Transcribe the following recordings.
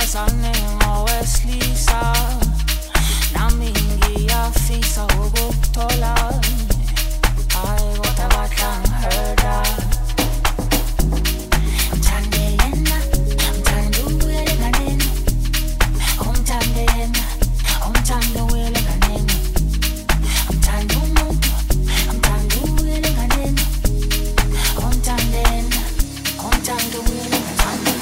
wesifazane ngowesilisa nami ngiyafisa ukukuthola hayi kodwa bahlangihurda ngithande yena ngithanda ukuyela enganeni ngithande yena ngithanda ukuyela enganeni ngithanda umuntu ngithanda ukuyela enganeni ngithande yena ngithanda ukuyela enganeni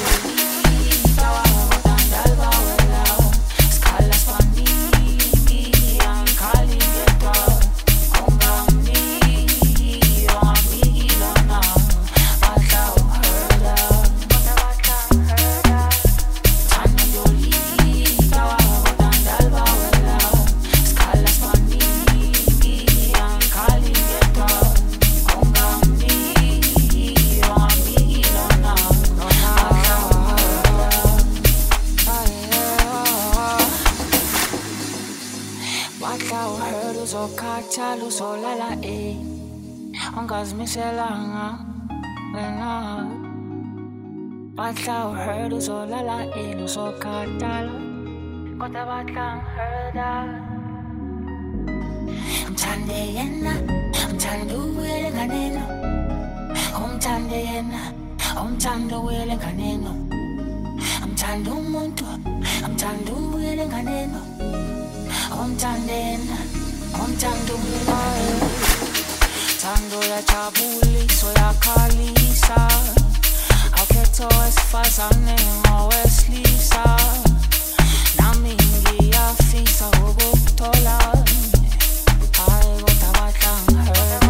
uzokhathala uzolala ungazimiselanga wena batla uhurt uzolala uzokhathala kodwa batla ngihurda ngithande yena ngithanda ukuyela enganeni ngithande yena ngithanda ukuyela enganeni ngithanda umuntu ngithanda ukuyela enganeni ngithande yena ngithanda ukuyela thando yajabulisa yakhalisa akhetha wesifazane ngowesilisa nami ngiyafisa ukukuthola hayi kodwa bahlangihurda